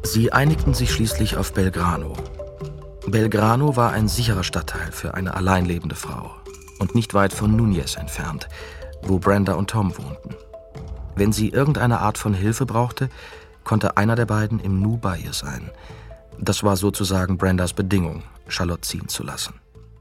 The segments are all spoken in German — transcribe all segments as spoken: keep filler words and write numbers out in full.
Sie einigten sich schließlich auf Belgrano. Belgrano war ein sicherer Stadtteil für eine allein lebende Frau und nicht weit von Núñez entfernt, wo Brenda und Tom wohnten. Wenn sie irgendeine Art von Hilfe brauchte, konnte einer der beiden im Nu bei ihr sein. Das war sozusagen Brendas Bedingung, Charlotte ziehen zu lassen.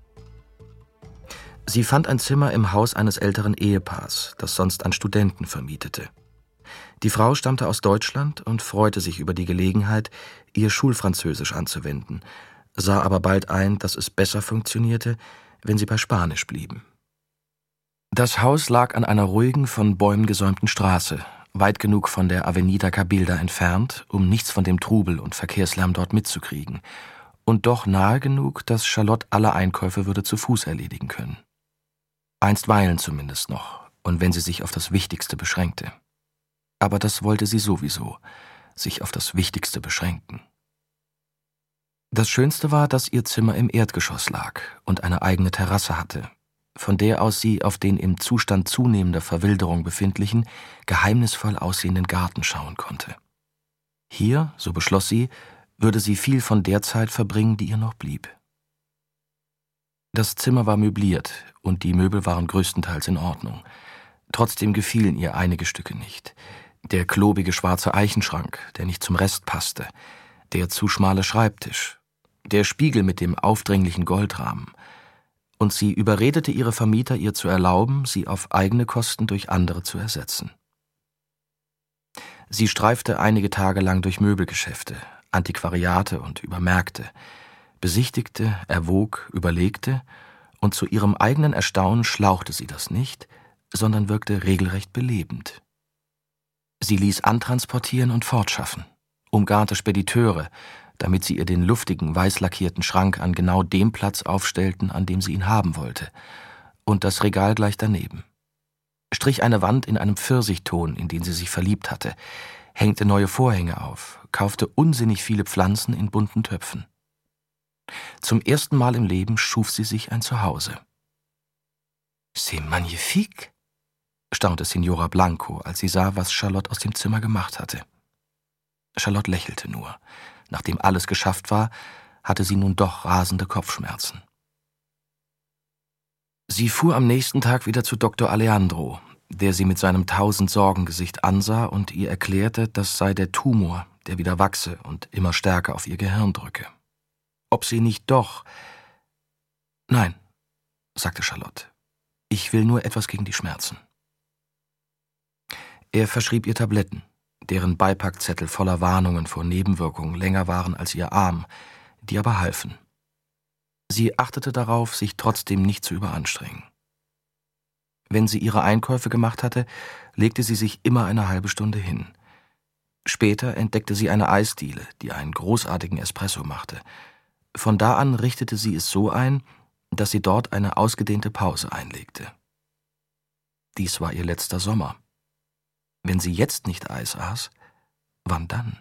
Sie fand ein Zimmer im Haus eines älteren Ehepaars, das sonst an Studenten vermietete. Die Frau stammte aus Deutschland und freute sich über die Gelegenheit, ihr Schulfranzösisch anzuwenden, sah aber bald ein, dass es besser funktionierte, wenn sie bei Spanisch blieben. Das Haus lag an einer ruhigen, von Bäumen gesäumten Straße, weit genug von der Avenida Cabilda entfernt, um nichts von dem Trubel und Verkehrslärm dort mitzukriegen, und doch nahe genug, dass Charlotte alle Einkäufe würde zu Fuß erledigen können. Einstweilen zumindest noch, und wenn sie sich auf das Wichtigste beschränkte. Aber das wollte sie sowieso, sich auf das Wichtigste beschränken. Das Schönste war, dass ihr Zimmer im Erdgeschoss lag und eine eigene Terrasse hatte, von der aus sie auf den im Zustand zunehmender Verwilderung befindlichen, geheimnisvoll aussehenden Garten schauen konnte. Hier, so beschloss sie, würde sie viel von der Zeit verbringen, die ihr noch blieb. Das Zimmer war möbliert und die Möbel waren größtenteils in Ordnung. Trotzdem gefielen ihr einige Stücke nicht. Der klobige schwarze Eichenschrank, der nicht zum Rest passte, der zu schmale Schreibtisch, der Spiegel mit dem aufdringlichen Goldrahmen. Und sie überredete ihre Vermieter, ihr zu erlauben, sie auf eigene Kosten durch andere zu ersetzen. Sie streifte einige Tage lang durch Möbelgeschäfte, Antiquariate und Übermärkte, besichtigte, erwog, überlegte, und zu ihrem eigenen Erstaunen schlauchte sie das nicht, sondern wirkte regelrecht belebend. Sie ließ antransportieren und fortschaffen, umgarnte Spediteure, damit sie ihr den luftigen, weiß lackierten Schrank an genau dem Platz aufstellten, an dem sie ihn haben wollte, und das Regal gleich daneben. Strich eine Wand in einem Pfirsichton, in den sie sich verliebt hatte, hängte neue Vorhänge auf, kaufte unsinnig viele Pflanzen in bunten Töpfen. Zum ersten Mal im Leben schuf sie sich ein Zuhause. »C'est magnifique«, staunte Signora Blanco, als sie sah, was Charlotte aus dem Zimmer gemacht hatte. Charlotte lächelte nur. Nachdem alles geschafft war, hatte sie nun doch rasende Kopfschmerzen. Sie fuhr am nächsten Tag wieder zu Doktor Alejandro, der sie mit seinem Tausend-Sorgen-Gesicht ansah und ihr erklärte, das sei der Tumor, der wieder wachse und immer stärker auf ihr Gehirn drücke. Ob sie nicht doch... »Nein«, sagte Charlotte, »ich will nur etwas gegen die Schmerzen.« Er verschrieb ihr Tabletten, deren Beipackzettel voller Warnungen vor Nebenwirkungen länger waren als ihr Arm, die aber halfen. Sie achtete darauf, sich trotzdem nicht zu überanstrengen. Wenn sie ihre Einkäufe gemacht hatte, legte sie sich immer eine halbe Stunde hin. Später entdeckte sie eine Eisdiele, die einen großartigen Espresso machte. Von da an richtete sie es so ein, dass sie dort eine ausgedehnte Pause einlegte. Dies war ihr letzter Sommer. Wenn sie jetzt nicht Eis aß, wann dann?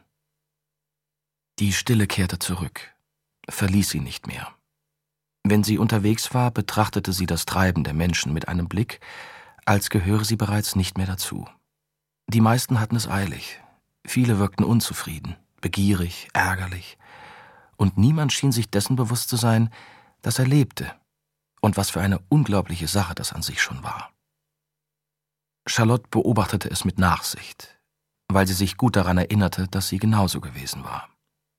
Die Stille kehrte zurück, verließ sie nicht mehr. Wenn sie unterwegs war, betrachtete sie das Treiben der Menschen mit einem Blick, als gehöre sie bereits nicht mehr dazu. Die meisten hatten es eilig, viele wirkten unzufrieden, begierig, ärgerlich, und niemand schien sich dessen bewusst zu sein, dass er lebte und was für eine unglaubliche Sache das an sich schon war. Charlotte beobachtete es mit Nachsicht, weil sie sich gut daran erinnerte, dass sie genauso gewesen war.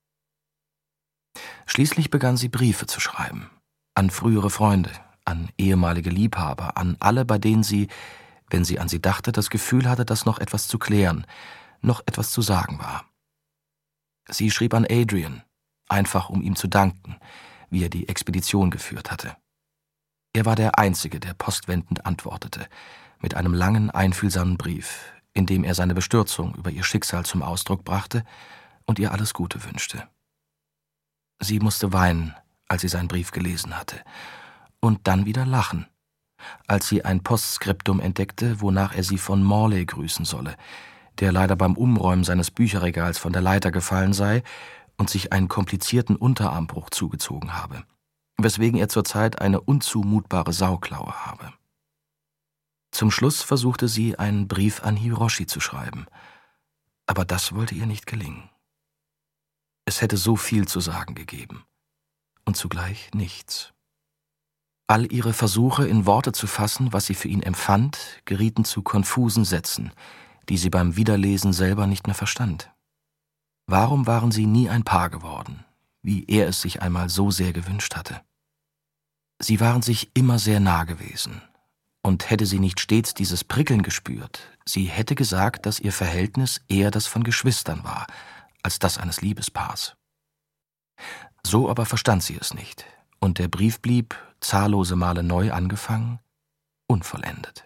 Schließlich begann sie Briefe zu schreiben, an frühere Freunde, an ehemalige Liebhaber, an alle, bei denen sie, wenn sie an sie dachte, das Gefühl hatte, dass noch etwas zu klären, noch etwas zu sagen war. Sie schrieb an Adrian, einfach um ihm zu danken, wie er die Expedition geführt hatte. Er war der Einzige, der postwendend antwortete, mit einem langen, einfühlsamen Brief, in dem er seine Bestürzung über ihr Schicksal zum Ausdruck brachte und ihr alles Gute wünschte. Sie musste weinen, als sie seinen Brief gelesen hatte, und dann wieder lachen, als sie ein Postskriptum entdeckte, wonach er sie von Morley grüßen solle, der leider beim Umräumen seines Bücherregals von der Leiter gefallen sei und sich einen komplizierten Unterarmbruch zugezogen habe, weswegen er zurzeit eine unzumutbare Sauklaue habe. Zum Schluss versuchte sie, einen Brief an Hiroshi zu schreiben, aber das wollte ihr nicht gelingen. Es hätte so viel zu sagen gegeben. Und zugleich nichts. All ihre Versuche, in Worte zu fassen, was sie für ihn empfand, gerieten zu konfusen Sätzen, die sie beim Wiederlesen selber nicht mehr verstand. Warum waren sie nie ein Paar geworden, wie er es sich einmal so sehr gewünscht hatte? Sie waren sich immer sehr nah gewesen, und hätte sie nicht stets dieses Prickeln gespürt, sie hätte gesagt, dass ihr Verhältnis eher das von Geschwistern war, als das eines Liebespaars. So aber verstand sie es nicht, und der Brief blieb, zahllose Male neu angefangen, unvollendet.